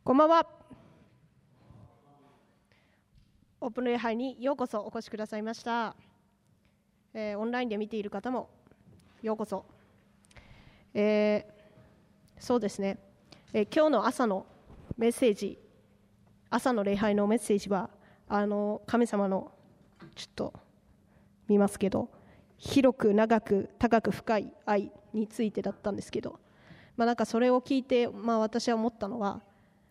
こんばんは。オープン礼拝にようこそお越しくださいました。オンラインで見ている方もようこそ。そうですね、今日の朝のメッセージ、朝の礼拝のメッセージは神様のちょっと見ますけど、広く長く高く深い愛についてだったんですけど、なんかそれを聞いて、私は思ったのは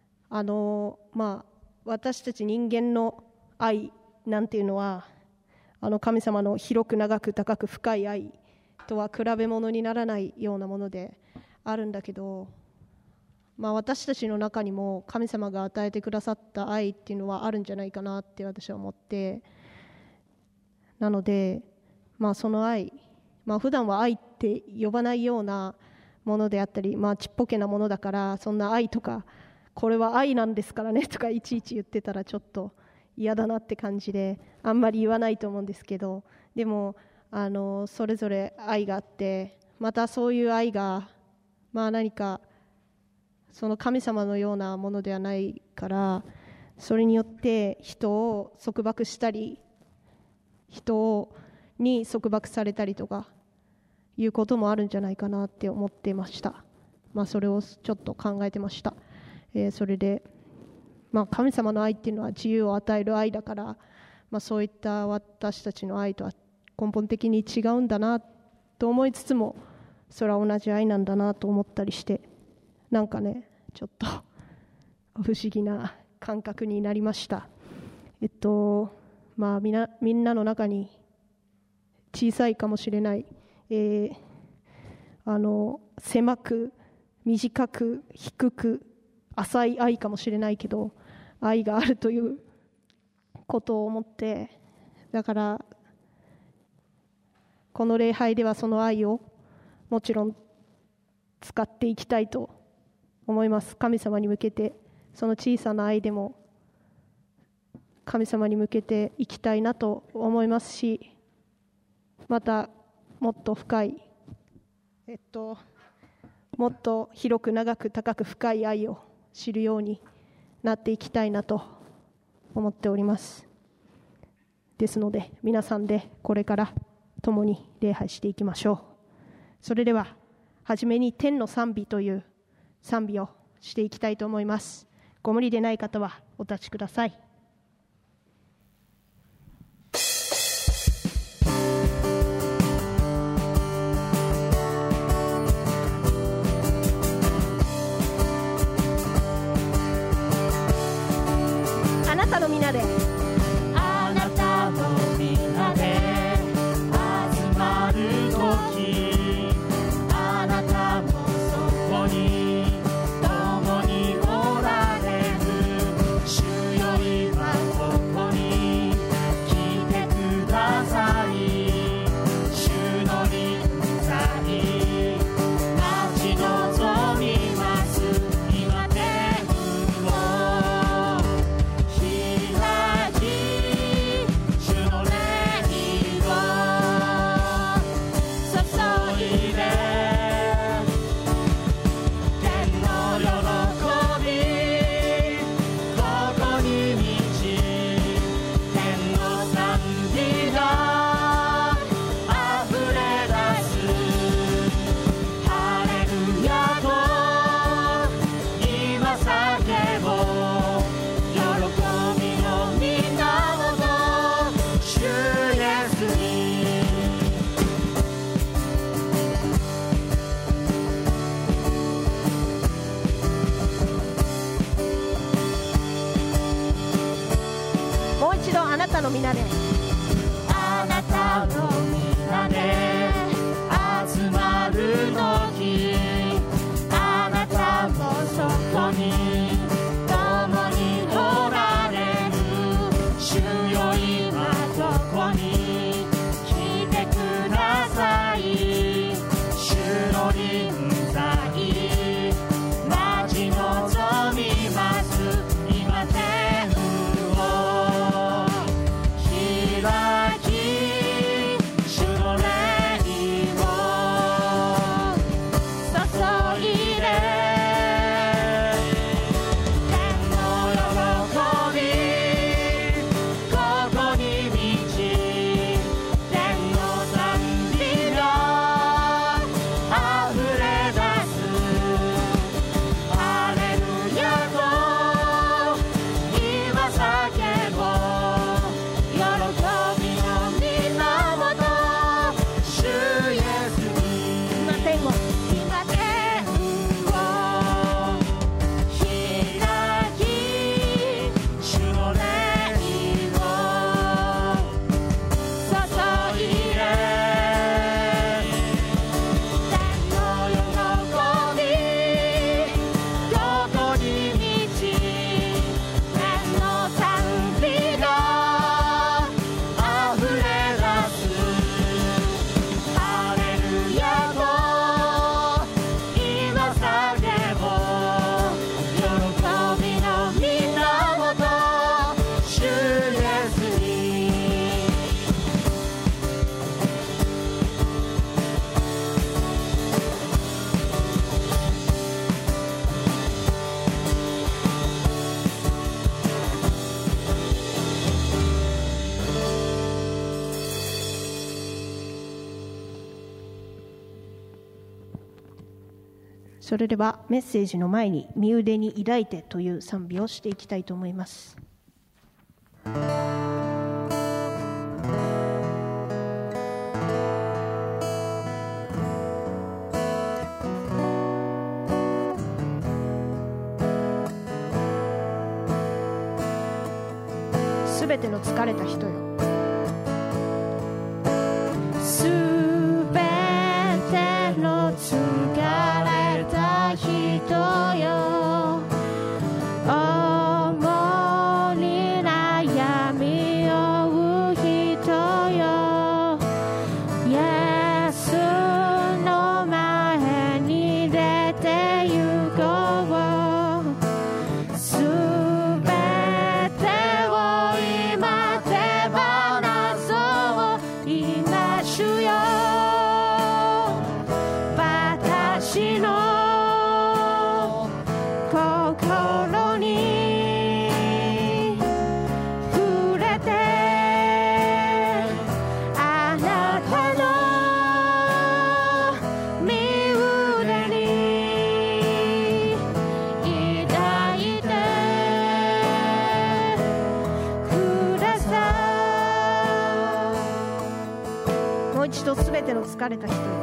私たち人間の愛なんていうのは神様の広く長く高く深い愛とは比べ物にならないようなものであるんだけど、私たちの中にも神様が与えてくださった愛っていうのはあるんじゃないかなって私は思って、なのでその愛、普段は愛って呼ばないようなものであったり、ちっぽけなものだから、そんな愛とかこれは愛なんですからねとかいちいち言ってたらちょっと嫌だなって感じであんまり言わないと思うんですけど、でもそれぞれ愛があって、またそういう愛が何かその神様のようなものではないから、それによって人を束縛したり人に束縛されたりとかいうこともあるんじゃないかなって思ってました。それをちょっと考えてました。それで、神様の愛っていうのは自由を与える愛だから、そういった私たちの愛とは根本的に違うんだなと思いつつも、それは同じ愛なんだなと思ったりして、なんかねちょっと不思議な感覚になりました。みんなの中に小さいかもしれない、狭く短く低く浅い愛かもしれないけど、愛があるということを思って、だからこの礼拝ではその愛をもちろん使っていきたいと思います。神様に向けて、その小さな愛でも神様に向けていきたいなと思いますし、またもっと深い、もっと広く長く高く深い愛を知るようになっていきたいなと思っております。ですので皆さんでこれから共に礼拝していきましょう。それでははじめに天の賛美という賛美をしていきたいと思います。ご無理でない方はお立ちください。あなたの皆で、 あなたの皆で集まるとき、あなたもそこに共におられる。主よ今ここに来てください。主の臨在待ち望みます。今天を開き、主の霊を注いで、天の喜びここに満ち、天の賛美が溢れ出す。ハレルヤと今叫ぼう。喜びの源、主イエスに。 もう一度あなたの皆で、 あなたの皆で集まるとき、あなたもそこに共におられる。主よ今ここに来てください。主の臨在待ち望みます。今天を開き、主の霊それではメッセージの前に身腕に抱いてという賛美をしていきたいと思います。すべての疲れた人よ、 すべての疲れた人よ、重に悩み負う人よ、イエスの前に出て行こう。すべてを今手放そう。今主よ、私の心に触れて、あなたの身腕に抱いてください。 もう一度すべての疲れた人よ、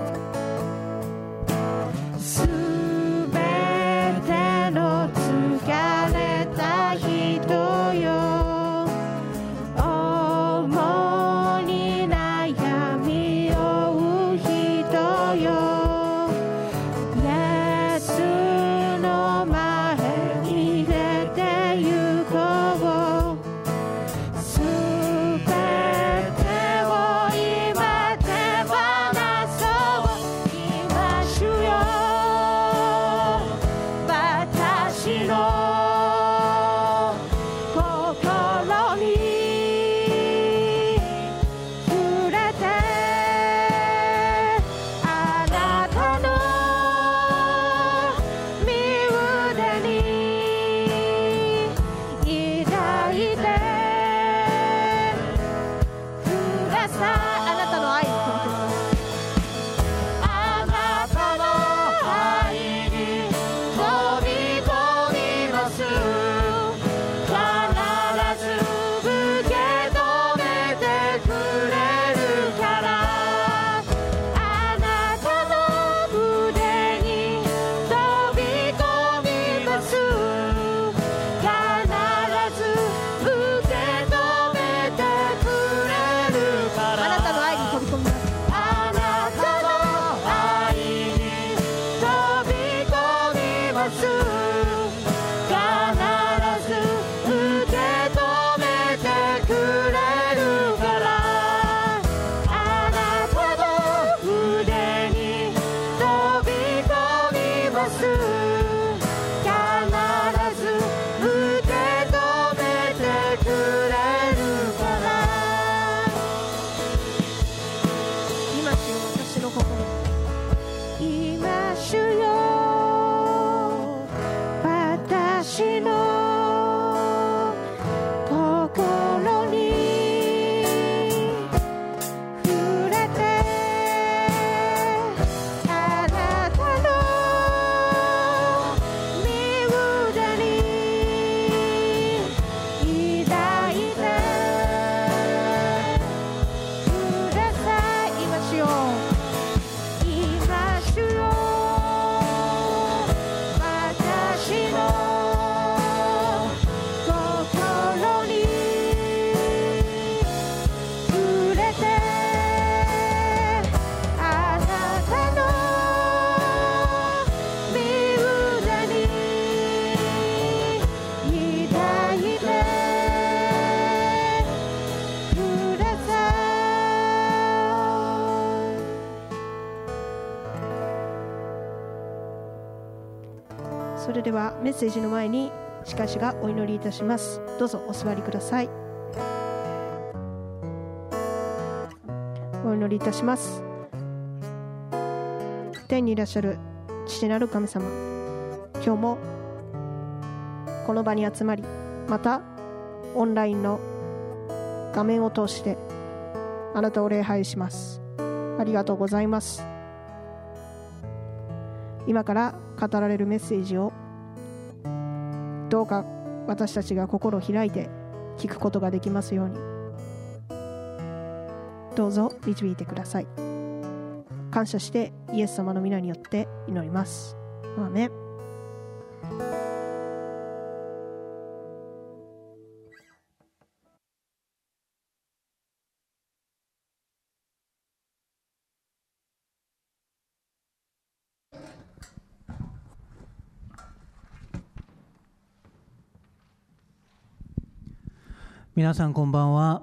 すべての疲れた人よ、重に悩み負う人よ、イエスの前に出て行こう。すべてを今手放そう。今主よ、私の心に触れて、あなたの身腕に抱いてください。 あなたの愛をあなたの愛に飛び込みます。必ず受け止めてくれるから。あなたの腕に飛び込みます。必ず受け止めてくれるから。 あなたの愛に飛び込みます。 あなたの愛に飛び込みます。必ず受け止めてくれるから。あなたの腕に飛び込みます。必ず受け止めてくれるから。 今主よ、私の心に今主よ、私の心に触れて、あなたの身腕に抱いてください。今主よ、今主よ、私の心に触れて、あなたの身腕に抱いてください。 それではメッセージの前に司会者がお祈りいたします。どうぞお座りください。お祈りいたします。天にいらっしゃる父なる神様、今日もこの場に集まり、またオンラインの画面を通してあなたを礼拝します。ありがとうございます。今から語られるメッセージをどうか私たちが心を開いて聞くことができますように、どうぞ導いてください。感謝してイエス様の皆によって祈ります。アーメン。 皆さんこんばんは。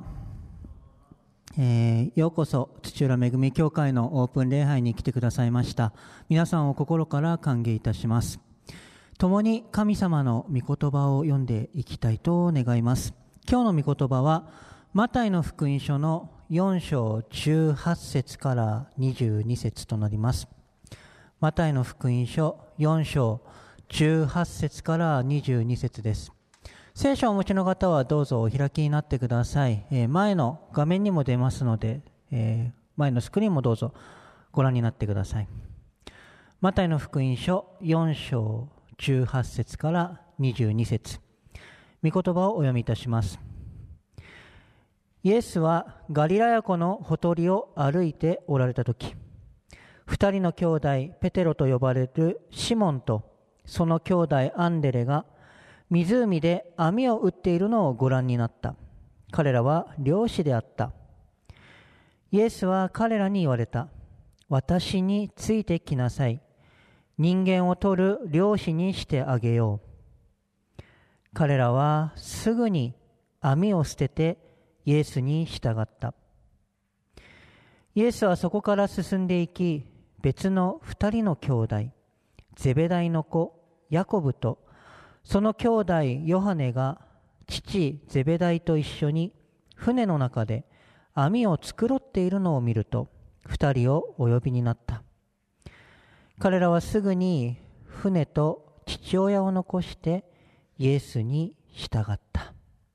ようこそ土浦恵み教会のオープン礼拝に来てくださいました。皆さんを心から歓迎いたします。共に神様の御言葉を読んでいきたいと願います。今日の御言葉はマタイの福音書の4章18節から22節となります。マタイの福音書4章18節から22節です。聖書をお持ちの方はどうぞお開きになってください。前の画面にも出ますので、前のスクリーンもどうぞご覧になってください。マタイの福音書4章18節から22節、御言葉をお読みいたします。イエスはガリラヤ湖のほとりを歩いておられたとき、2人の兄弟ペテロと呼ばれるシモンとその兄弟アンデレが湖で網を打っているのをご覧になった。彼らは漁師であった。イエスは彼らに言われた。私についてきなさい。人間を取る漁師にしてあげよう。彼らはすぐに網を捨ててイエスに従った。イエスはそこから進んでいき、別の2人の兄弟、ゼベダイの子ヤコブとその兄弟ヨハネが父ゼベダイと一緒に船の中で網を繕っているのを見ると、2人をお呼びになった。彼らはすぐに船と父親を残してイエスに従った。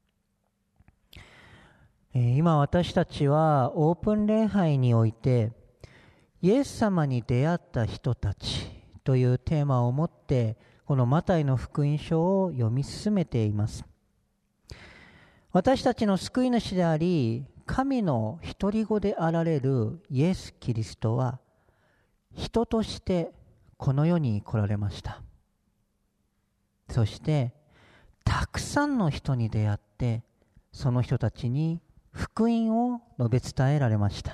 今私たちはオープン礼拝においてイエス様に出会った人たちというテーマを持ってこのマタイの福音書を読み進めています。私たちの救い主であり、神の独り子であられるイエス・キリストは、人としてこの世に来られました。そして、たくさんの人に出会って、その人たちに福音を述べ伝えられました。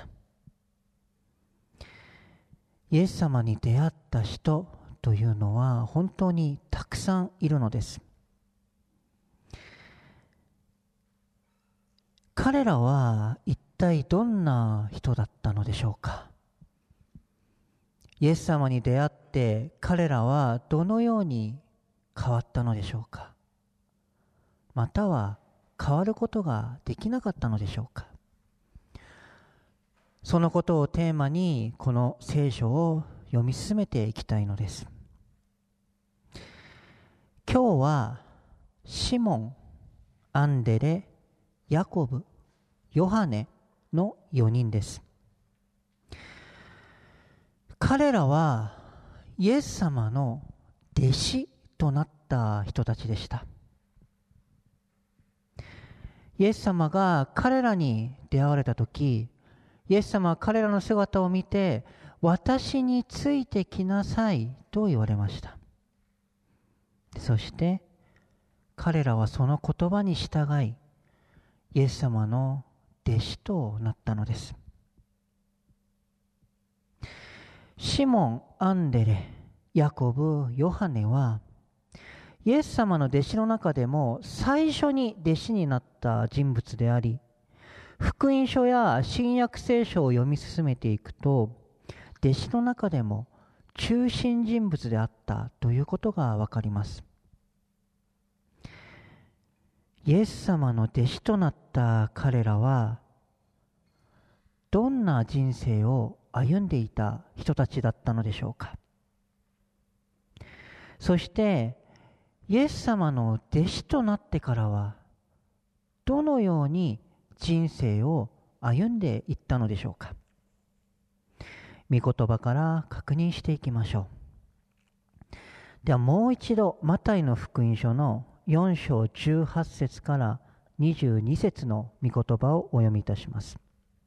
イエス様に出会った人というのは本当にたくさんいるのです。彼らは一体どんな人だったのでしょうか。イエス様に出会って彼らはどのように変わったのでしょうか。または変わることができなかったのでしょうか。そのことをテーマにこの聖書を読み進めていきたいのです。今日はシモン、アンデレ、ヤコブ、ヨハネの4人です。彼らはイエス様の弟子となった人たちでした。イエス様が彼らに出会われたとき、イエス様は彼らの姿を見て、私についてきなさいと言われました。そして彼らはその言葉に従い、イエス様の弟子となったのです。シモン、アンデレ、ヤコブ、ヨハネはイエス様の弟子の中でも最初に弟子になった人物であり、福音書や新約聖書を読み進めていくと、弟子の中でも中心人物であったということがわかります。イエス様の弟子となった彼らは、どんな人生を歩んでいた人たちだったのでしょうか。そして、イエス様の弟子となってからは、どのように人生を歩んでいったのでしょうか。御言葉から確認していきましょう。 ではもう一度マタイの福音書の4章18節から22節の御言葉をお読みいたします。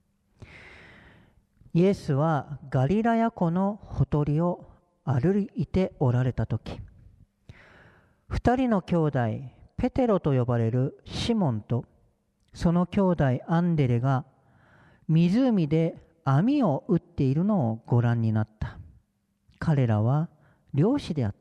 イエスはガリラヤ湖のほとりを歩いておられたとき、2人の兄弟ペテロと呼ばれるシモンとその兄弟アンデレが湖で網を打っているのをご覧になった。彼らは漁師であった。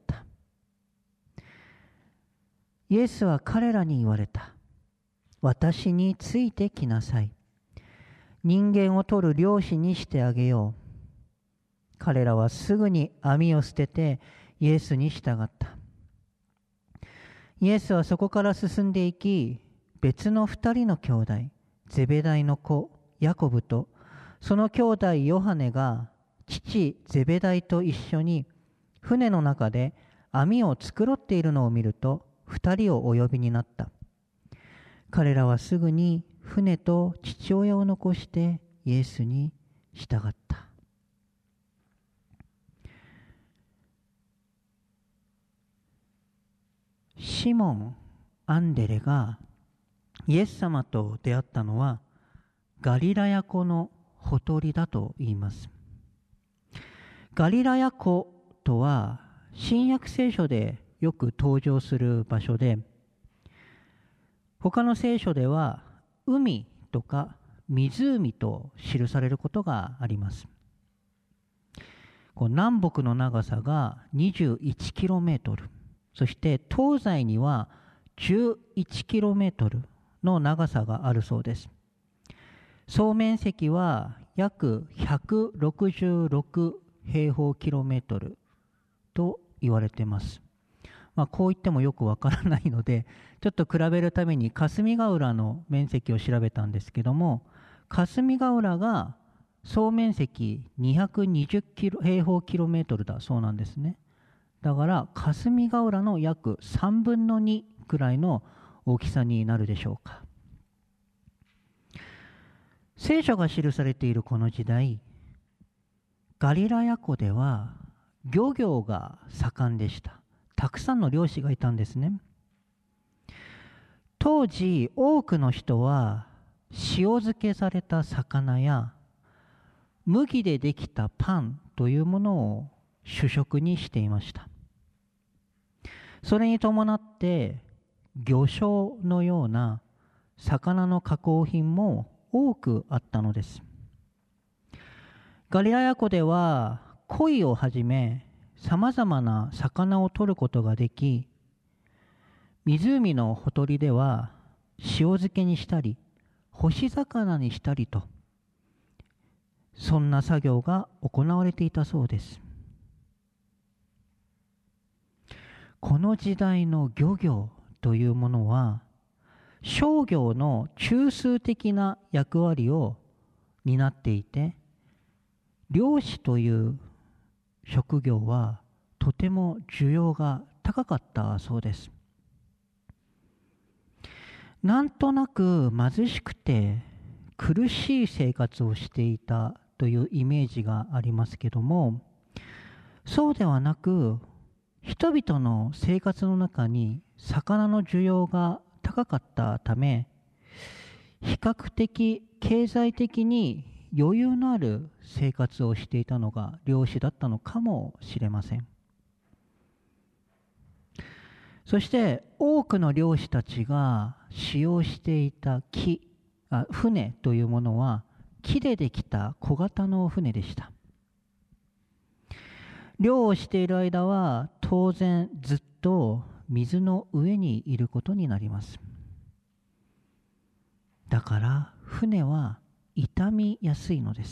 イエスは彼らに言われた。私についてきなさい。人間を取る漁師にしてあげよう。彼らはすぐに網を捨ててイエスに従った。イエスはそこから進んでいき、別の2人の兄弟、ゼベダイの子ヤコブとその兄弟ヨハネが父ゼベダイと一緒に船の中で網を繕っているのを見ると、2人をお呼びになった。彼らはすぐに船と父親を残してイエスに従った。シモン・アンデレがイエス様と出会ったのはガリラヤ湖のほとりだと言います。ガリラヤ湖とは新約聖書でよく登場する場所で、他の聖書では海とか湖と記されることがあります。南北の長さが 21km、 そして東西には 11km の長さがあるそうです。総面積は約166平方キロメートルと言われています。こう言ってもよくわからないので、ちょっと比べるために霞ヶ浦の面積を調べたんですけども、霞ヶ浦が総面積220平方キロメートルだそうなんですね。だから霞ヶ浦の約3分の2くらいの大きさになるでしょうか。聖書が記されているこの時代、ガリラヤ湖では漁業が盛んでした。たくさんの漁師がいたんですね。当時多くの人は塩漬けされた魚や麦でできたパンというものを主食にしていました。それに伴って魚醤のような魚の加工品も多くあったのです。ガリラヤ湖では鯉をはじめさまざまな魚を取ることができ、湖のほとりでは塩漬けにしたり干し魚にしたりと、そんな作業が行われていたそうです。この時代の漁業というものは商業の中枢的な役割を担っていて、漁師という職業はとても需要が高かったそうです。なんとなく貧しくて苦しい生活をしていたというイメージがありますけども、そうではなく、人々の生活の中に魚の需要が高かったため、比較的経済的に余裕のある生活をしていたのが漁師だったのかもしれません。そして多くの漁師たちが使用していた船というものは木でできた小型の船でした。漁をしている間は当然ずっと水の上にいることになります。だから船は傷みやすいのです。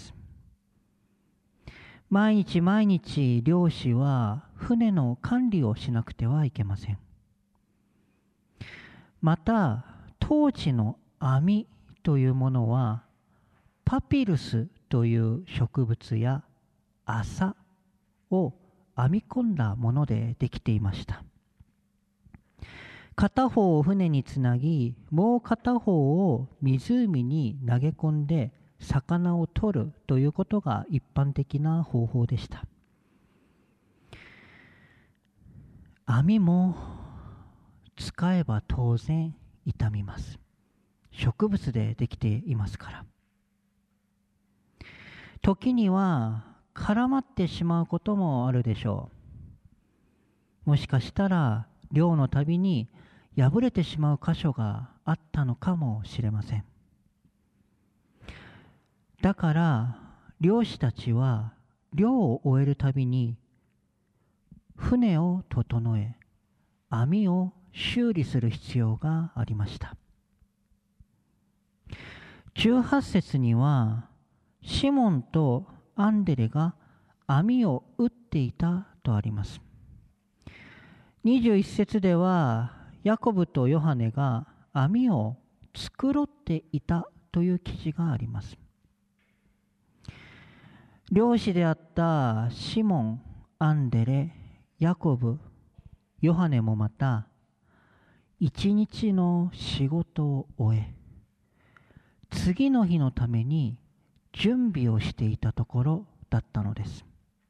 毎日毎日漁師は船の管理をしなくてはいけません。また当時の網というものはパピルスという植物や麻を編み込んだものでできていました。片方を船につなぎ、もう片方を湖に投げ込んで魚を取るということが一般的な方法でした。 網も使えば当然傷みます。植物でできていますから。時には絡まってしまうこともあるでしょう。もしかしたら漁のたびに破れてしまう箇所があったのかもしれません。だから漁師たちは漁を終えるたびに船を整え、網を修理する必要がありました。18節にはシモンとアンデレが網を打っていたとあります。21節ではヤコブとヨハネが網を繕っていたという記事があります。漁師であったシモン、アンデレ、ヤコブ、ヨハネもまた一日の仕事を終え、次の日のために準備をしていたところだったのです。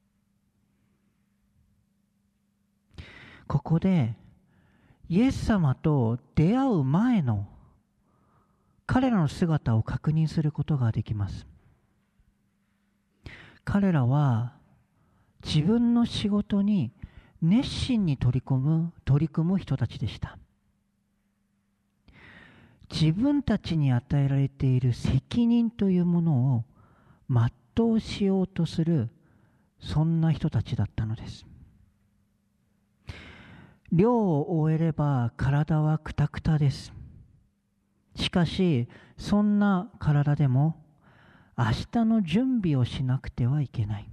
ここでイエス様と出会う前の彼らの姿を確認することができます。彼らは自分の仕事に熱心に取り組む人たちでした。自分たちに与えられている責任というものを全うしようとする、そんな人たちだったのです。漁を終えれば体はクタクタです。しかしそんな体でも明日の準備をしなくてはいけない。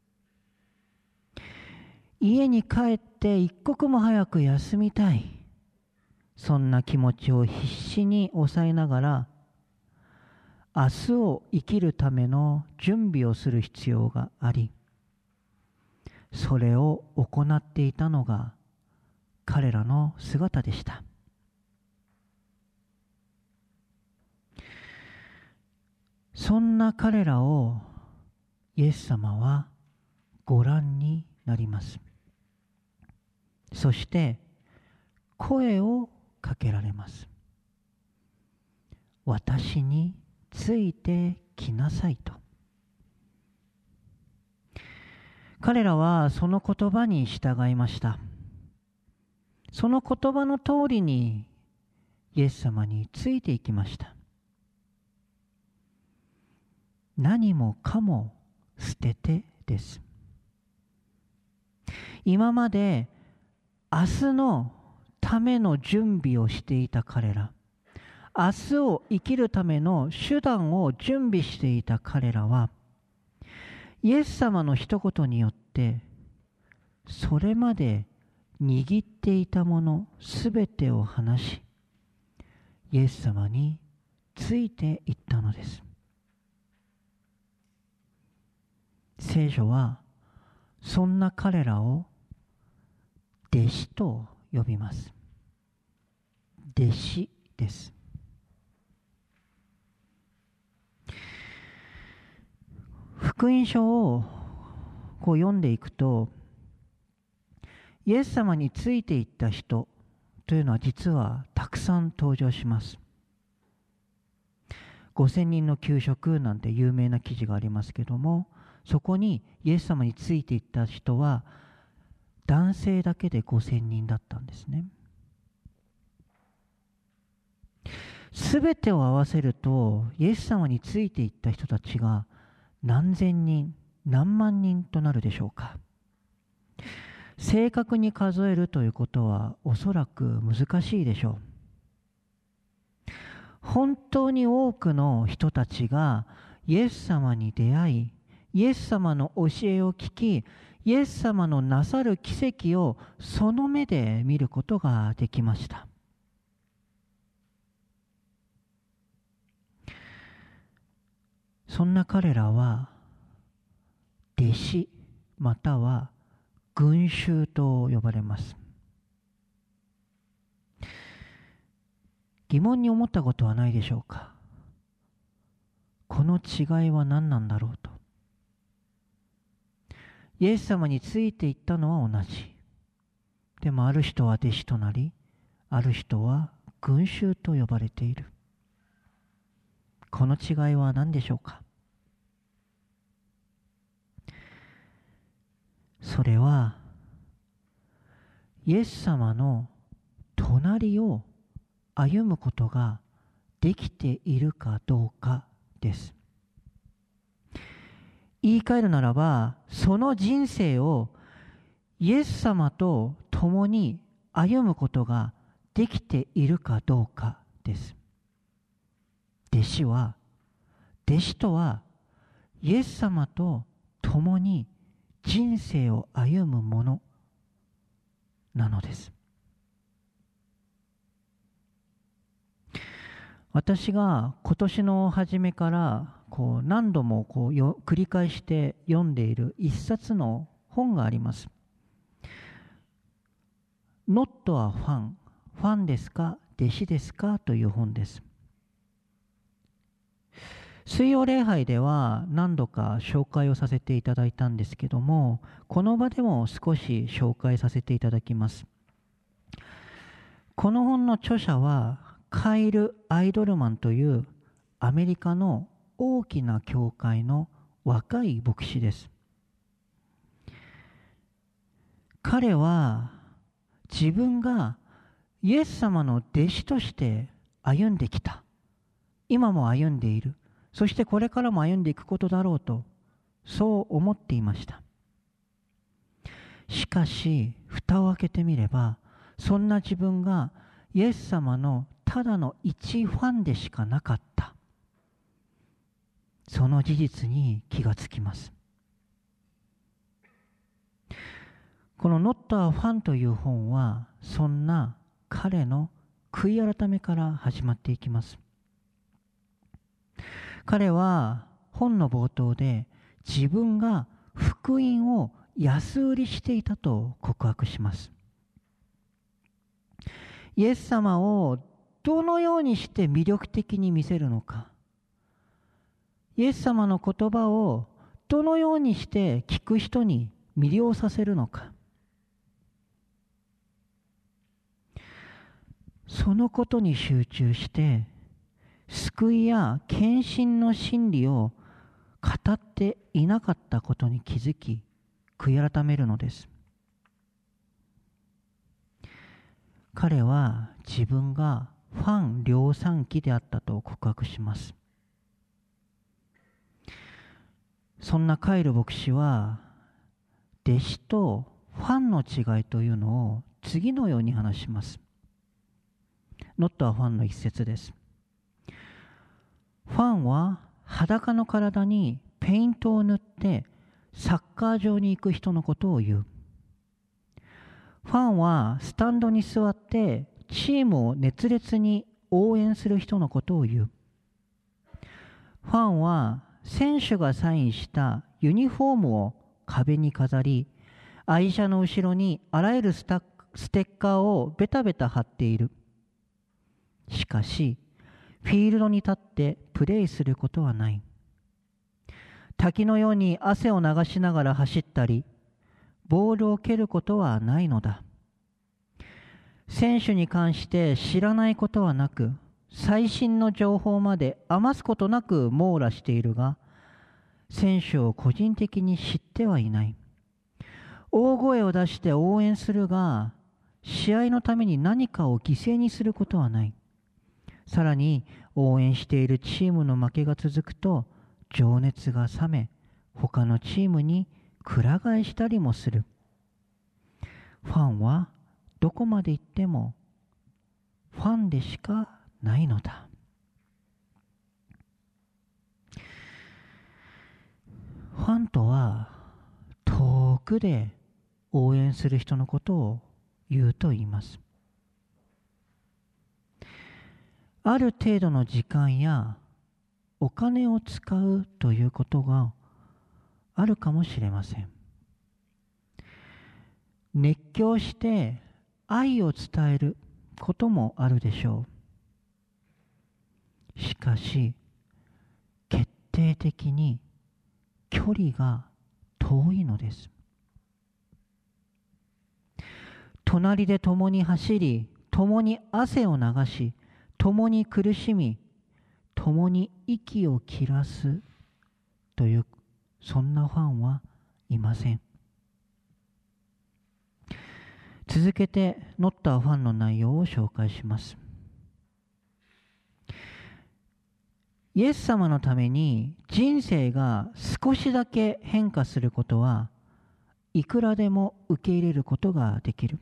家に帰って一刻も早く休みたい、そんな気持ちを必死に抑えながら明日を生きるための準備をする必要があり、それを行っていたのが彼らの姿でした。そんな彼らをイエス様はご覧になります。そして声をかけられます。私についてきなさいと。彼らはその言葉に従いました。その言葉の通りにイエス様についていきました。何もかも捨ててです。今まで明日のための準備をしていた彼ら、明日を生きるための手段を準備していた彼らは、イエス様の一言によってそれまで握っていたものすべてを離し、イエス様についていったのです。聖書はそんな彼らを弟子と呼びます。弟子です。福音書をこう読んでいくと、イエス様についていった人というのは実はたくさん登場します。5000人の給食なんて有名な記事がありますけども、そこにイエス様についていった人は男性だけで5000人だったんですね。すべてを合わせるとイエス様についていった人たちが何千人何万人となるでしょうか。正確に数えるということはおそらく難しいでしょう。本当に多くの人たちがイエス様に出会い、イエス様の教えを聞き、イエス様のなさる奇跡をその目で見ることができました。そんな彼らは弟子または群衆と呼ばれます。疑問に思ったことはないでしょうか。この違いは何なんだろうと。イエス様についていったのは同じ。 でもある人は弟子となり、ある人は群衆と呼ばれている。この違いは何でしょうか。それはイエス様の隣を歩むことができているかどうかです。言い換えるならば、その人生をイエス様と共に歩むことができているかどうかです。弟子とはイエス様と共に人生を歩むものなのです。私が今年の初めから何度も繰り返して読んでいる一冊の本があります。Not a fan、ファンですか、弟子ですかという本です。水曜礼拝では何度か紹介をさせていただいたんですけども、この場でも少し紹介させていただきます。この本の著者はカイル・アイドルマンというアメリカの大きな教会の若い牧師です。彼は自分がイエス様の弟子として歩んできた。今も歩んでいる。そしてこれからも歩んでいくことだろうと、そう思っていました。しかし、蓋を開けてみれば、そんな自分がイエス様のただの一ファンでしかなかった。その事実に気がつきます。この Not a Fan という本は、そんな彼の悔い改めから始まっていきます。彼は本の冒頭で自分が福音を安売りしていたと告白します。イエス様をどのようにして魅力的に見せるのか、イエス様の言葉をどのようにして聞く人に魅了させるのか、そのことに集中して救いや献身の真理を語っていなかったことに気づき、悔い改めるのです。彼は自分がファン量産機であったと告白します。そんなカイル牧師は、弟子とファンの違いというのを次のように話します。Not a Fanの一節です。ファンは裸の体にペイントを塗ってサッカー場に行く人のことを言う。ファンはスタンドに座ってチームを熱烈に応援する人のことを言う。ファンは選手がサインしたユニフォームを壁に飾り、愛車の後ろにあらゆるステッカーをベタベタ貼っている。しかし、フィールドに立ってプレーすることはない。滝のように汗を流しながら走ったり、ボールを蹴ることはないのだ。選手に関して知らないことはなく、最新の情報まで余すことなく網羅しているが、選手を個人的に知ってはいない。大声を出して応援するが、試合のために何かを犠牲にすることはない。さらに応援しているチームの負けが続くと情熱が冷め、他のチームにくら替えしたりもする。ファンはどこまで行ってもファンでしかないのだ。ファンとは遠くで応援する人のことを言うと言います。ある程度の時間やお金を使うということがあるかもしれません。熱狂して愛を伝えることもあるでしょう。しかし、決定的に距離が遠いのです。 隣で共に走り、共に汗を流し、共に苦しみ、共に息を切らすという、そんなファンはいません。続けてノッターファンの内容を紹介します。イエス様のために人生が少しだけ変化することはいくらでも受け入れることができる。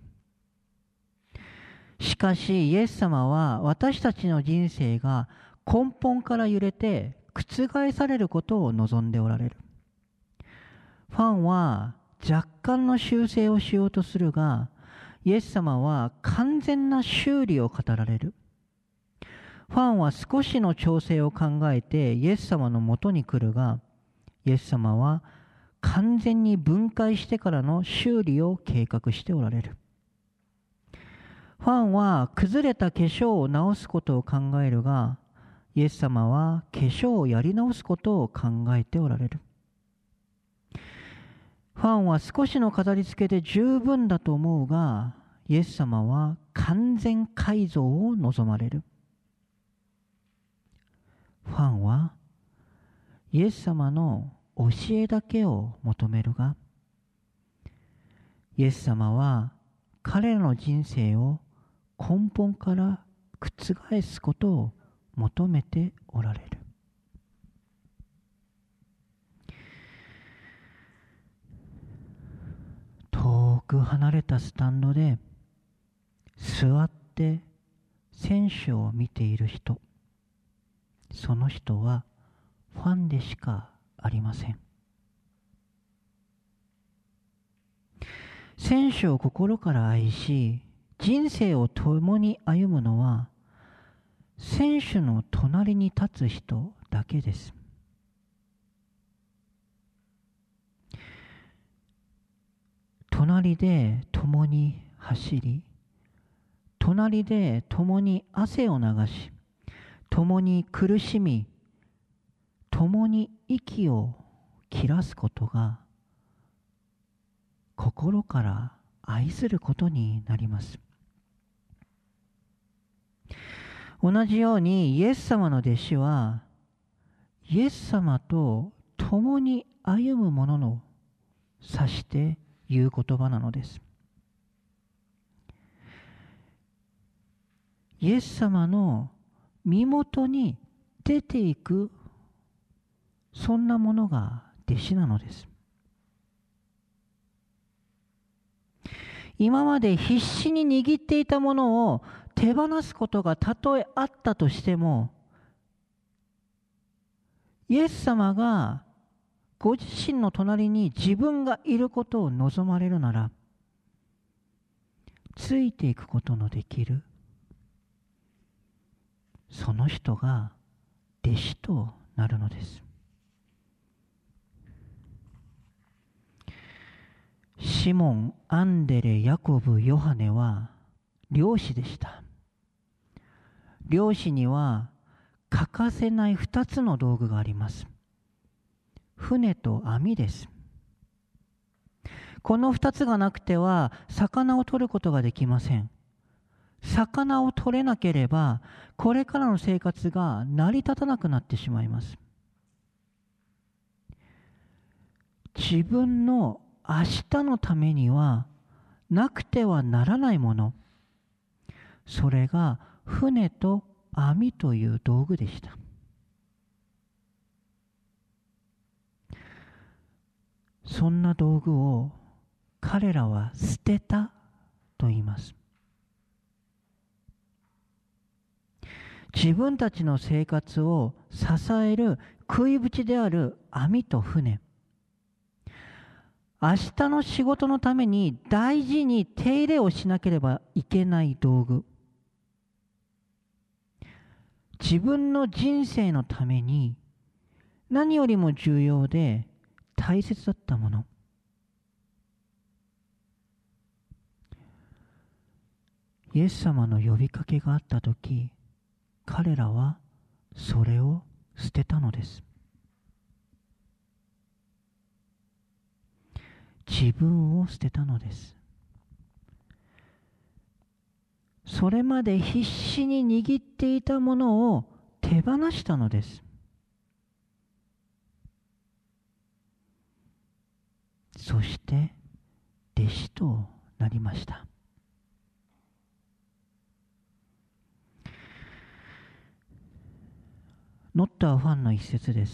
しかしイエス様は私たちの人生が根本から揺れて覆されることを望んでおられる。ファンは若干の修正をしようとするが、イエス様は完全な修理を語られる。ファンは少しの調整を考えてイエス様のもとに来るが、イエス様は完全に分解してからの修理を計画しておられる。ファンは崩れた化粧を直すことを考えるが、イエス様は化粧をやり直すことを考えておられる。ファンは少しの飾り付けで十分だと思うが、イエス様は完全改造を望まれる。ファンはイエス様の教えだけを求めるが、イエス様は彼らの人生を根本から覆すことを求めておられる。遠く離れたスタンドで座って選手を見ている人、その人はファンでしかありません。選手を心から愛し、人生を共に歩むのは選手の隣に立つ人だけです。隣で共に走り、隣で共に汗を流し、共に苦しみ、共に息を切らすことが心から愛することになります。同じようにイエス様の弟子はイエス様と共に歩むものを指して言う言葉なのです。イエス様の身元に出ていく、そんなものが弟子なのです。今まで必死に握っていたものを手放すことがたとえあったとしても、イエス様がご自身の隣に自分がいることを望まれるなら、ついていくことのできる、その人が弟子となるのです。シモン、アンデレ、ヤコブ、ヨハネは漁師でした。漁師には欠かせない2つの道具があります。船と網です。この2つがなくては魚を取ることができません。魚を取れなければこれからの生活が成り立たなくなってしまいます。自分の明日のためにはなくてはならないもの、それが船と網という道具でした。そんな道具を彼らは捨てたと言います。自分たちの生活を支える食い縁である網と船、明日の仕事のために大事に手入れをしなければいけない道具、自分の人生のために何よりも重要で大切だったもの、イエス様の呼びかけがあったとき、彼らはそれを捨てたのです。自分を捨てたのです。 それまで必死に握っていたものを手放したのです。そして弟子となりました。ノット・ア・ファンの一節です。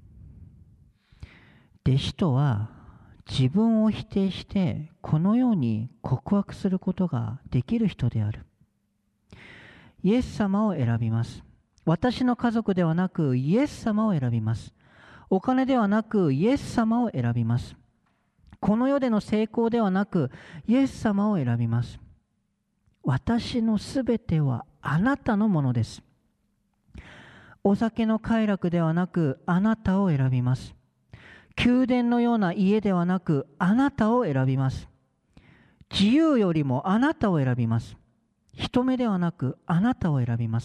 弟子とは自分を否定してこのように告白することができる人である。イエス様を選びます。私の家族ではなくイエス様を選びます。お金ではなくイエス様を選びます。この世での成功ではなくイエス様を選びます。私のすべてはあなたのものです。お酒の快楽ではなくあなたを選びます。宮殿のような家ではなくあなたを選びます。自由よりもあなたを選びます。人目ではなくあなたを選びます。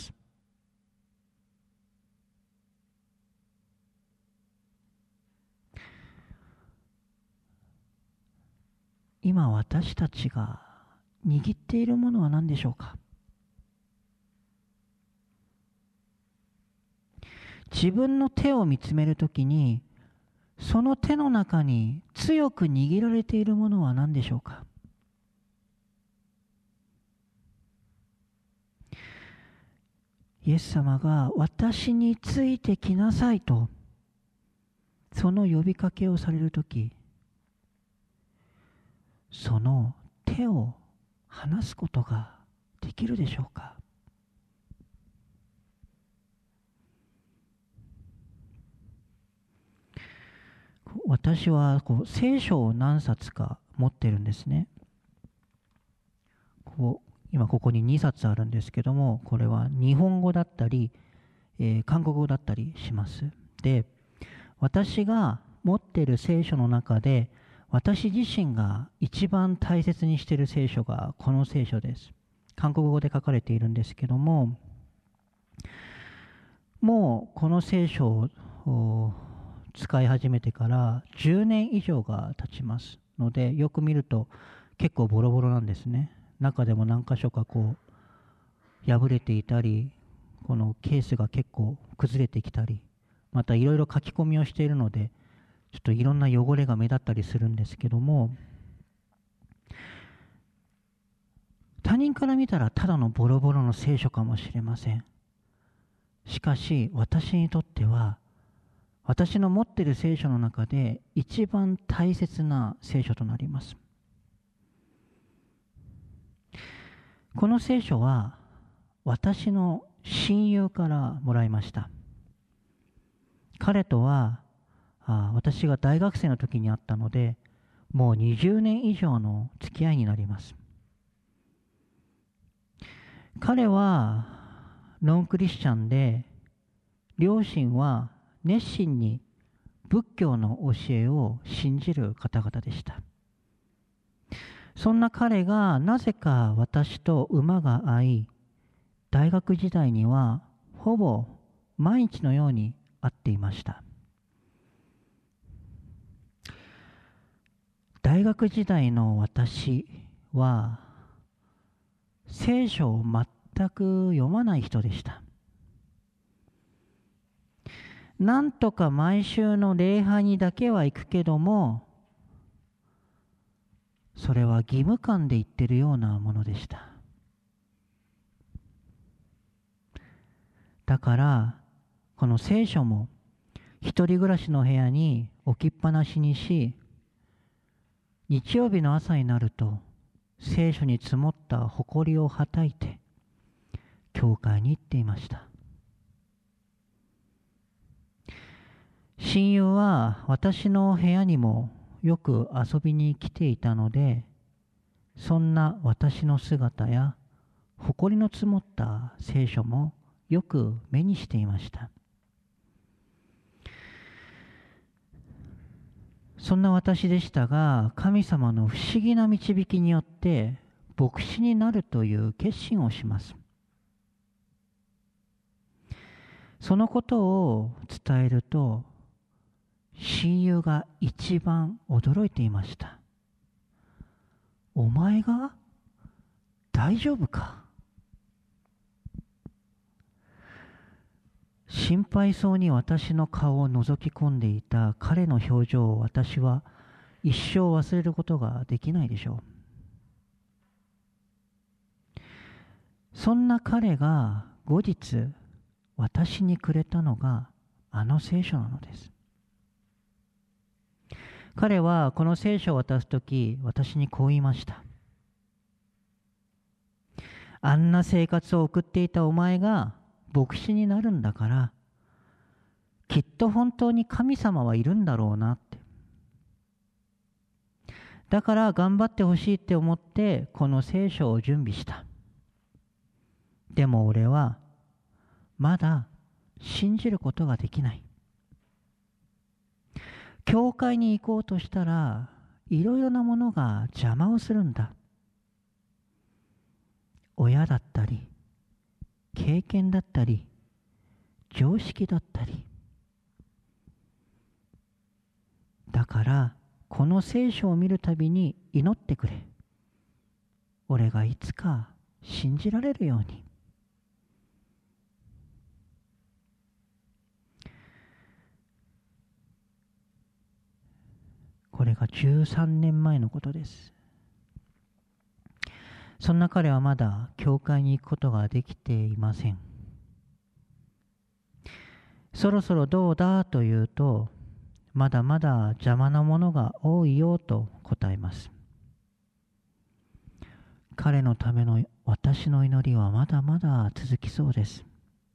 今私たちが握っているものは何でしょうか。自分の手を見つめるときに、その手の中に強く握られているものは何でしょうか。イエス様が私についてきなさいと、その呼びかけをされるとき、その手を離すことができるでしょうか。私は聖書を何冊か持ってるんですね。今ここに2冊あるんですけども、これは日本語だったり、韓国語だったりします。で、私が持っている聖書の中で、私自身が一番大切にしている聖書がこの聖書です。韓国語で書かれているんですけども、もうこの聖書を使い始めてから10年以上が経ちますので、よく見ると結構ボロボロなんですね。中でも何箇所か破れていたり、このケースが結構崩れてきたり、またいろいろ書き込みをしているので、ちょっといろんな汚れが目立ったりするんですけども、他人から見たらただのボロボロの聖書かもしれません。しかし私にとっては、私の持っている聖書の中で一番大切な聖書となります。この聖書は私の親友からもらいました。彼とは私が大学生の時に会ったので、もう20年以上の付き合いになります。彼はノンクリスチャンで、両親は熱心に仏教の教えを信じる方々でした。そんな彼がなぜか私と馬が合い、大学時代にはほぼ毎日のように会っていました。大学時代の私は聖書を全く読まない人でした。なんとか毎週の礼拝にだけは行くけども、それは義務感で言ってるようなものでした。だからこの聖書も一人暮らしの部屋に置きっぱなしにし、日曜日の朝になると聖書に積もった埃をはたいて教会に行っていました。親友は私の部屋にもよく遊びに来ていたので、そんな私の姿や埃の積もった聖書もよく目にしていました。そんな私でしたが、神様の不思議な導きによって牧師になるという決心をします。そのことを伝えると、親友が一番驚いていました。お前が大丈夫か心配そうに私の顔を覗き込んでいた彼の表情を私は一生忘れることができないでしょう。そんな彼が後日私にくれたのがあの聖書なのです。彼はこの聖書を渡すとき、私にこう言いました。あんな生活を送っていたお前が牧師になるんだから、きっと本当に神様はいるんだろうなって。だから頑張ってほしいって思ってこの聖書を準備した。でも俺はまだ信じることができない。教会に行こうとしたらいろいろなものが邪魔をするんだ。親だったり、経験だったり、常識だったり。だからこの聖書を見るたびに祈ってくれ。俺がいつか信じられるように。これが13年前のことです。そんな彼はまだ教会に行くことができていません。そろそろどうだと言うと、まだまだ邪魔なものが多いよと答えます。彼のための私の祈りはまだまだ続きそうです。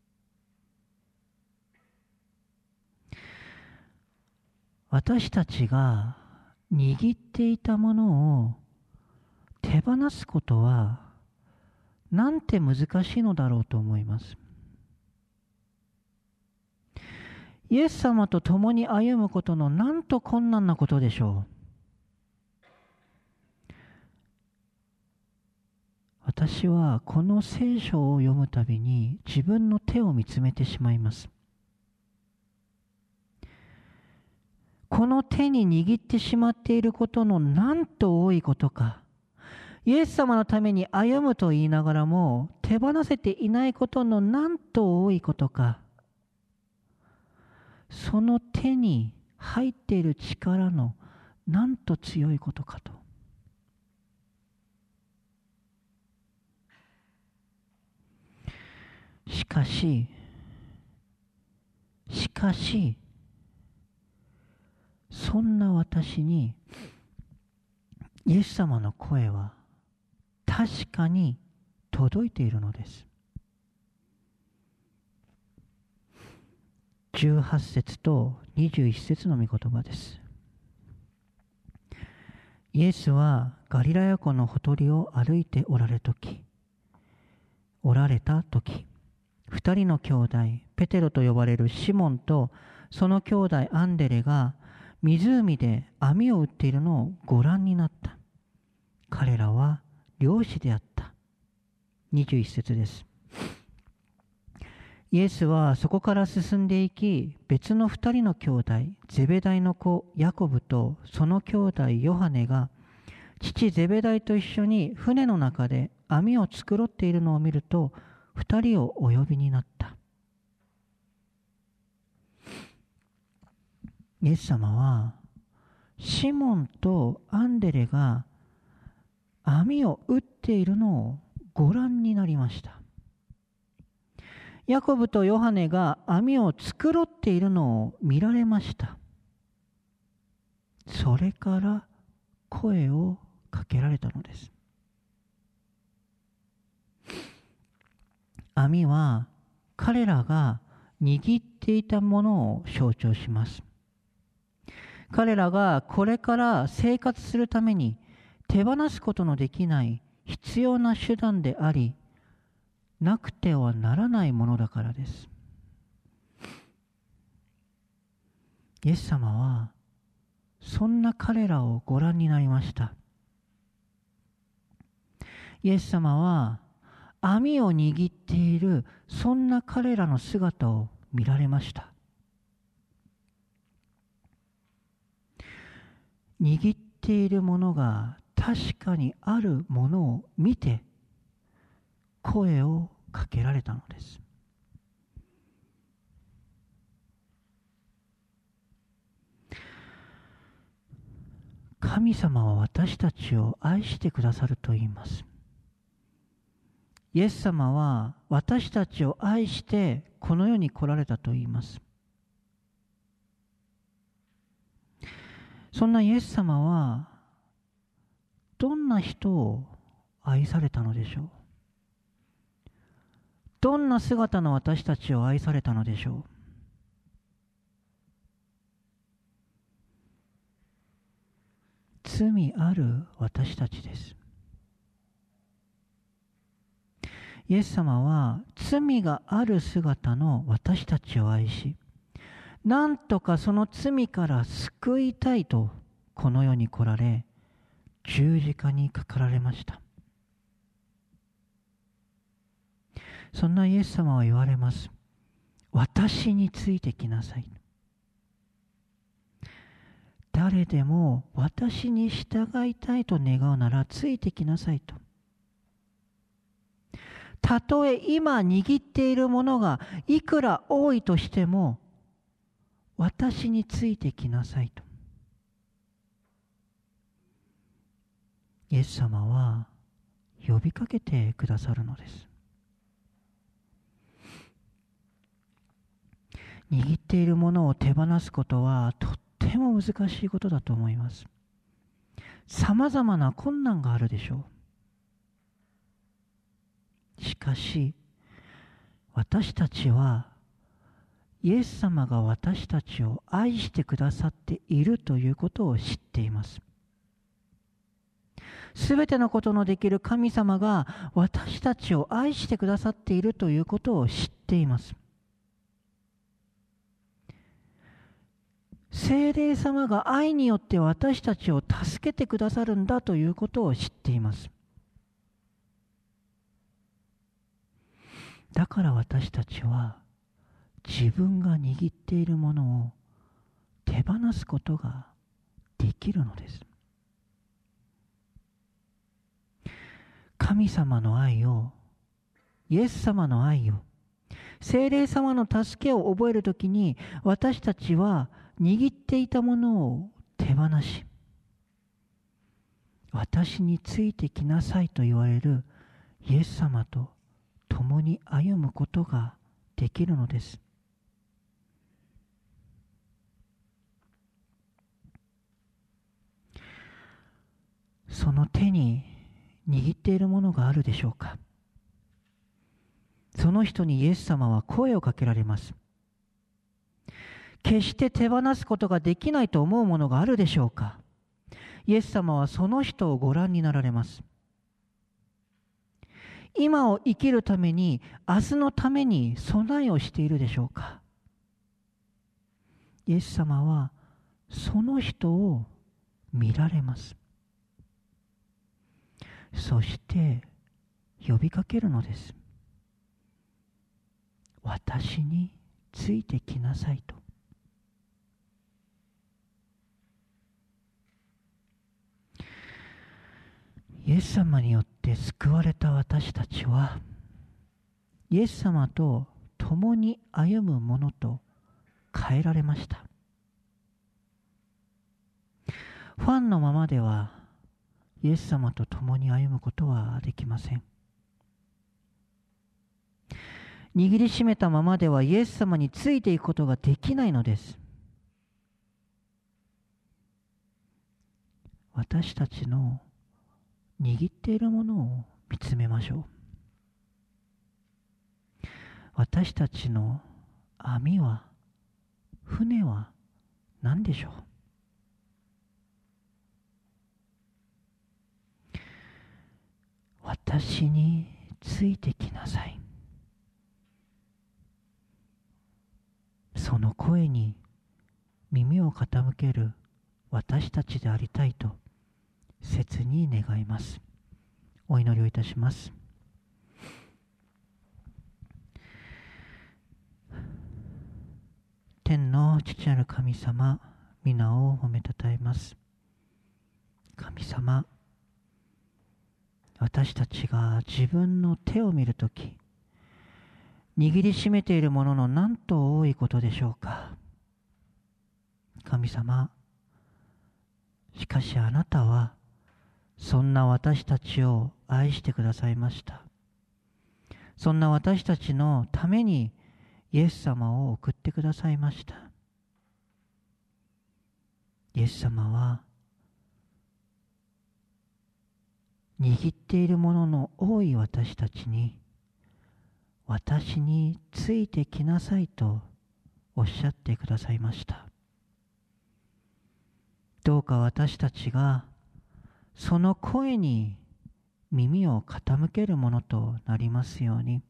私たちが握っていたものを手放すことはなんて難しいのだろうと思います。イエス様と共に歩むことのなんと困難なことでしょう。私はこの聖書を読むたびに自分の手を見つめてしまいます。この手に握ってしまっていることのなんと多いことか。イエス様のために歩むと言いながらも手放せていないことのなんと多いことか。その手に入っている力のなんと強いことかと。しかし、そんな私にイエス様の声は確かに届いているのです。18節と21節の御言葉です。イエスはガリラヤ湖のほとりを歩いておられた時、2人の兄弟ペテロと呼ばれるシモンとその兄弟アンデレが湖で網を打っているのをご覧になった。彼らは漁師であった。21節です。イエスはそこから進んでいき、別の2人の兄弟ゼベダイの子ヤコブとその兄弟ヨハネが父ゼベダイと一緒に船の中で網を繕っているのを見ると、2人をお呼びになった。イエス様はシモンとアンデレが網を打っているのをご覧になりました。ヤコブとヨハネが網を繕っているのを見られました。それから声をかけられたのです。網は彼らが握っていたものを象徴します。彼らがこれから生活するために手放すことのできない必要な手段であり、なくてはならないものだからです。イエス様はそんな彼らをご覧になりました。イエス様は網を握っているそんな彼らの姿を見られました。握っているものが確かにあるものを見て声をかけられたのです。 神様は私たちを愛してくださると言います。イエス様は私たちを愛してこの世に来られたと言います。そんなイエス様はどんな人を愛されたのでしょう。どんな姿の私たちを愛されたのでしょう。罪ある私たちです。イエス様は罪がある姿の私たちを愛し、なんとかその罪から救いたいとこの世に来られ、十字架にかかられました。そんなイエス様は言われます。私についてきなさい。誰でも私に従いたいと願うならついてきなさいと。たとえ今握っているものがいくら多いとしても、私についてきなさいと。イエス様は呼びかけてくださるのです。握っているものを手放すことはとっても難しいことだと思います。さまざまな困難があるでしょう。しかし私たちはイエス様が私たちを愛してくださっているということを知っています。すべてのことのできる神様が私たちを愛してくださっているということを知っています。聖霊様が愛によって私たちを助けてくださるんだということを知っています。だから私たちは自分が握っているものを手放すことができるのです。神様の愛を、イエス様の愛を、聖霊様の助けを覚えるときに、私たちは握っていたものを手放し、私についてきなさいと言われるイエス様と共に歩むことができるのです。その手に握っているものがあるでしょうか。その人にイエス様は声をかけられます。決して手放すことができないと思うものがあるでしょうか。イエス様はその人をご覧になられます。今を生きるために、明日のために備えをしているでしょうか。イエス様はその人を見られます。そして呼びかけるのです。私についてきなさいと。イエス様によって救われた私たちは、イエス様と共に歩むものと変えられました。ファンのままではイエス様と共に歩むことはできません。握りしめたままではイエス様についていくことができないのです。私たちの握っているものを見つめましょう。私たちの網は、船は何でしょう。私についてきなさい。その声に耳を傾ける私たちでありたいと切に願います。お祈りをいたします。天の父なる神様、皆を褒めたたえます。神様、私たちが自分の手を見るとき、握りしめているもののなんと多いことでしょうか。神様、 しかしあなたはそんな私たちを愛してくださいました。そんな私たちのためにイエス様を送ってくださいました。イエス様は握っているものの多い私たちに、私についてきなさいとおっしゃってくださいました。どうか私たちがその声に耳を傾けるものとなりますように。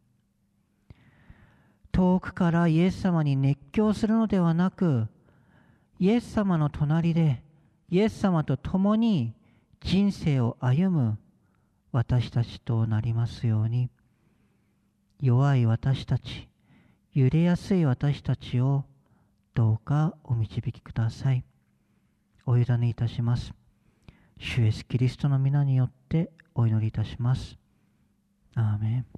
遠くからイエス様に熱狂するのではなく、イエス様の隣でイエス様と共に人生を歩む私たちとなりますように。弱い私たち、揺れやすい私たちをどうかお導きください。お委ねいたします。主イエスキリストの皆によってお祈りいたします。アーメン。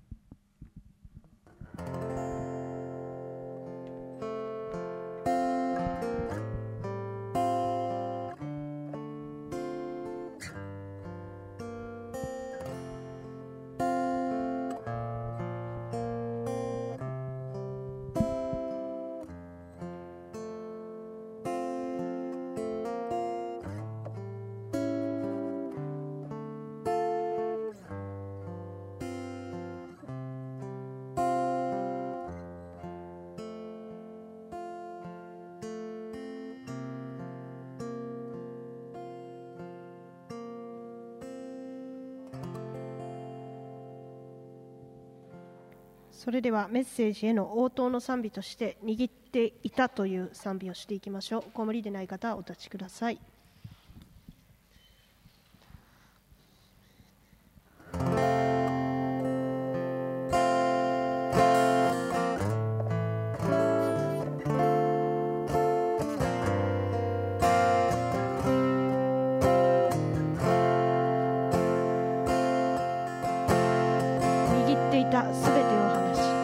それではメッセージへの応答の賛美として握っていたという賛美をしていきましょう。ご無理でない方はお立ちください。握っていたすべてを話し、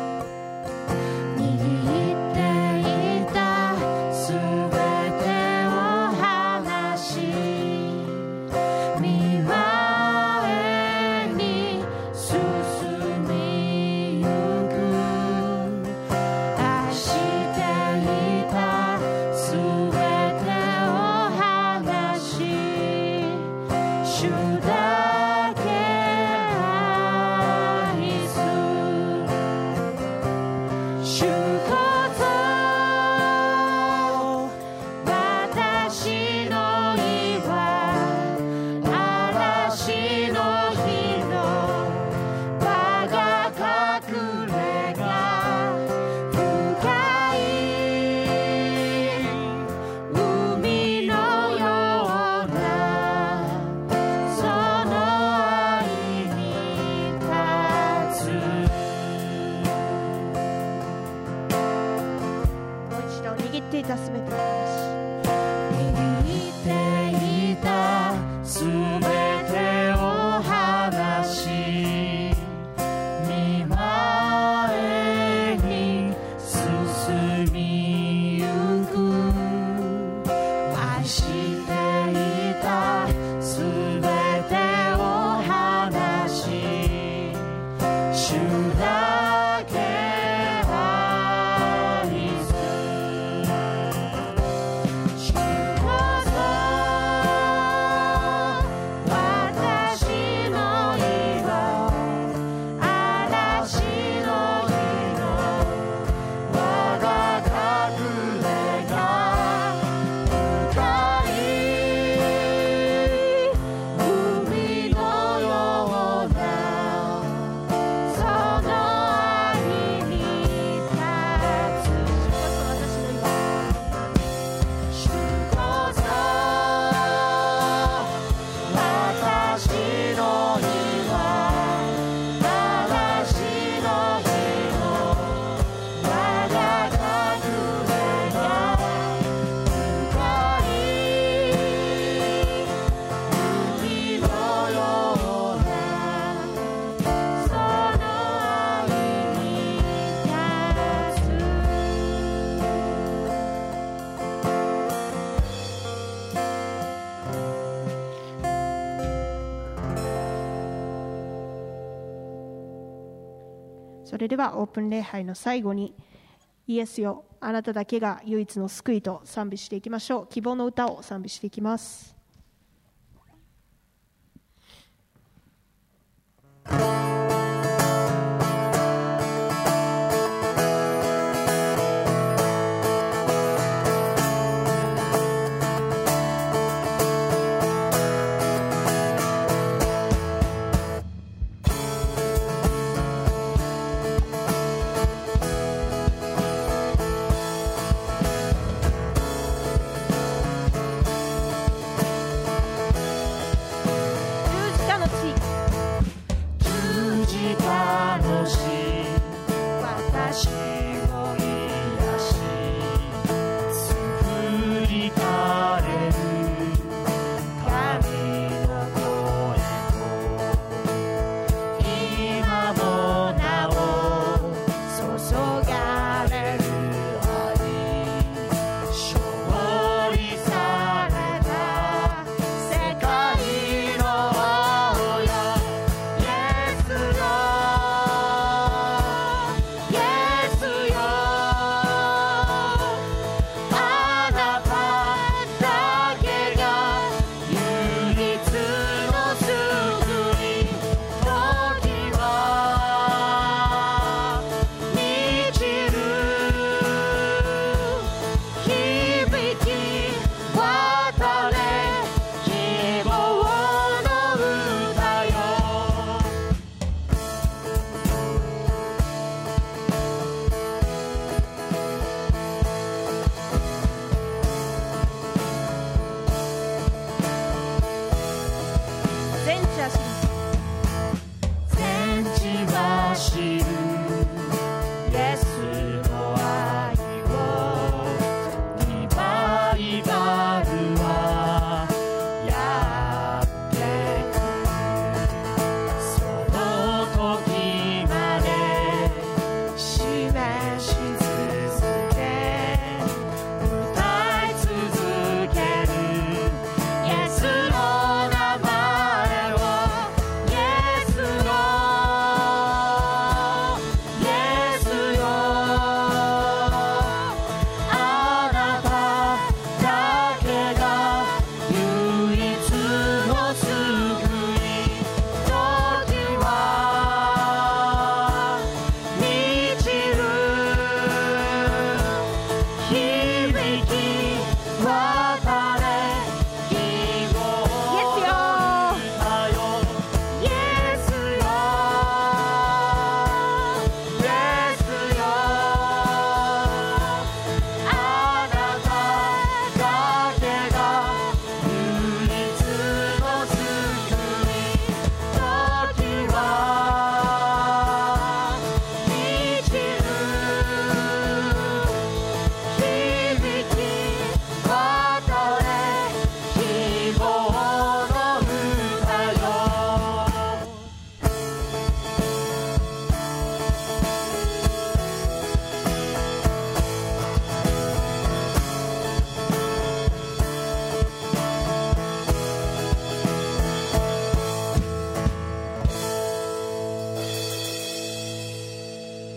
それではオープン礼拝の最後に、イエスよ、あなただけが唯一の救いと賛美していきましょう。希望の歌を賛美していきます。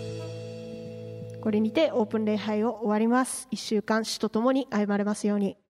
これにてオープン礼拝を終わります。1週間主と共に歩まれますように。